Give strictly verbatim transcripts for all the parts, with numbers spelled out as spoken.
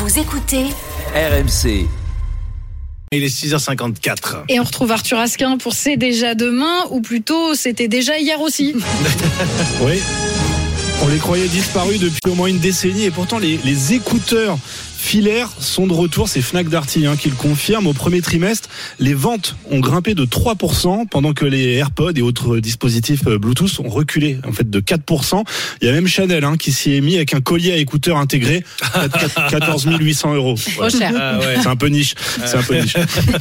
Vous écoutez R M C. Il est six heures cinquante-quatre. Et on retrouve Arthur Asquin pour C'est déjà demain, ou plutôt c'était déjà hier aussi. Oui, on les croyait disparus depuis au moins une décennie et pourtant les, les écouteurs filaires sont de retour. C'est Fnac Darty hein, qui le confirme. Au premier trimestre, les ventes ont grimpé de trois pour cent pendant que les AirPods et autres dispositifs Bluetooth ont reculé en fait de quatre pour cent. Il y a même Chanel hein, qui s'y est mis avec un collier à écouteurs intégré, quatorze mille huit cents euros. Trop cher. Ah ouais. C'est un peu niche. C'est un peu niche.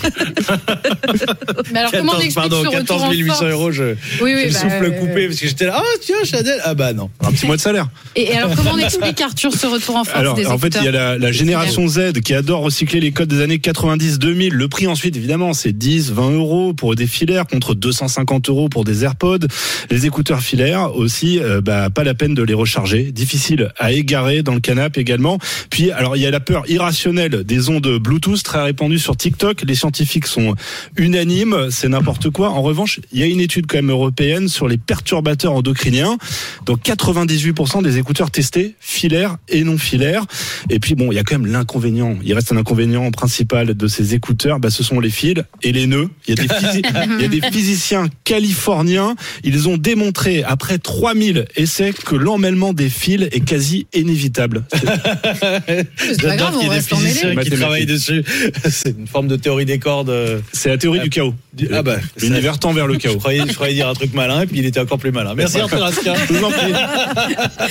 Mais alors comment on quatorze, explique pardon, ce retour quatorze en mille huit cents force euros, je, Oui, oui, je le bah, souffle euh, coupé parce que j'étais là, oh tiens, Chanel. Ah bah non. Un petit mois de salaire. Et, et alors comment on explique Arthur ce retour en force Alors, des en fait, écouteurs? il y a la, la génération Z qui adore recycler les codes des années quatre-vingt-dix deux mille. Le prix ensuite, évidemment, c'est dix, vingt euros pour des filaires contre deux cent cinquante euros pour des AirPods. Les écouteurs filaires aussi, euh, bah, pas la peine de les recharger. Difficile à égarer dans le canapé également. Puis, alors, il y a la peur irrationnelle des ondes Bluetooth très répandues sur TikTok. Les scientifiques sont unanimes. C'est n'importe quoi. En revanche, il y a une étude quand même européenne sur les perturbateurs endocriniens. Donc, quatre-vingt-dix-huit pour cent des écouteurs testés, filaires et non filaires. Et puis, bon, il y a quand même l'inconvénient. Il reste un inconvénient principal de ces écouteurs, bah, ce sont les fils et les nœuds. Il y a des, physi- il y a des physiciens californiens, ils ont démontré après trois mille essais que l'emmêlement des fils est quasi inévitable. C'est, C'est pas grave, J'adore qu'il on y ait des reste physiciens emmêlés. qui Mathématiques. travaillent dessus. C'est une forme de théorie des cordes. c'est la théorie du chaos. Ah bah, L'univers tend vers le chaos. Je croyais, je croyais dire un truc malin et puis il était encore plus malin. Merci Arthur Asquin. Je vous en prie.